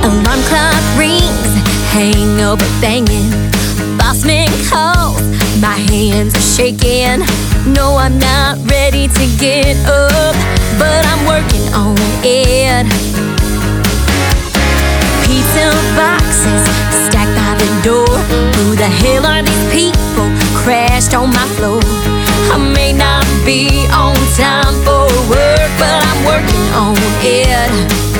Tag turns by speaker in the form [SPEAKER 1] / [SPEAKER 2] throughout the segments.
[SPEAKER 1] Alarm clock rings, hangover banging. Boss man calls, my hands are shaking. No, I'm not ready to get up, but I'm working on it. Pizza boxes stacked by the door. Who the hell are these people crashed on my floor? I may not be on time for work, but I'm working on it.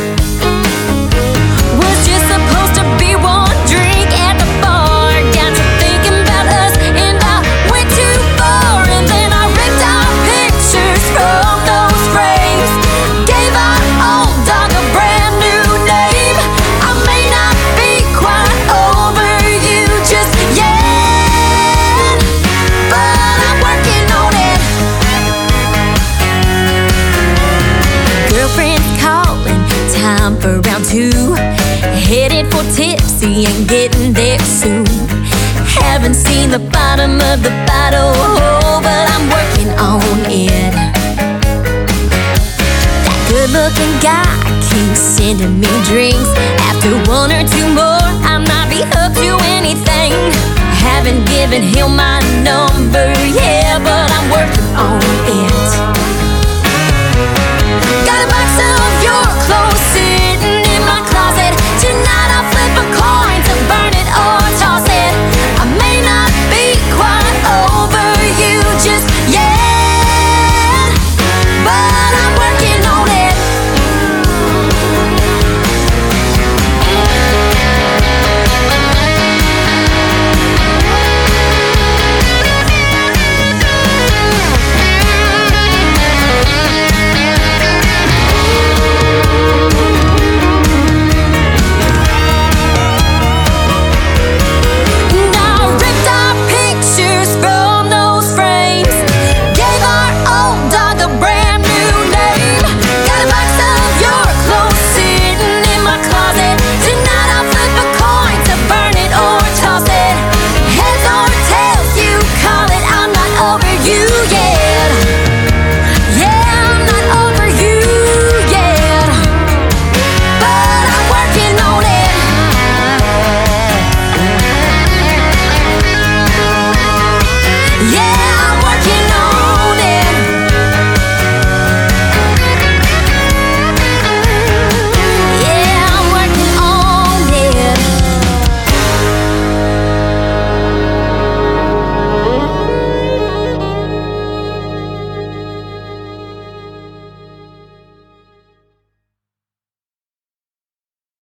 [SPEAKER 1] Was just supposed to be one drink at the bar. Got to thinking about us and I went too far. And then I ripped out pictures from those frames. Gave our old dog a brand new name. I may not be quite over you just yet, but I'm working on it. Girlfriend's calling, time for round two. Headed for Tipsy and getting there soon. Haven't seen the bottom of the bottle, but I'm working on it. That good-looking guy keeps sending me drinks. After one or two more, I might be up to anything. Haven't given him my number, yeah, but I'm working on it. Got a box of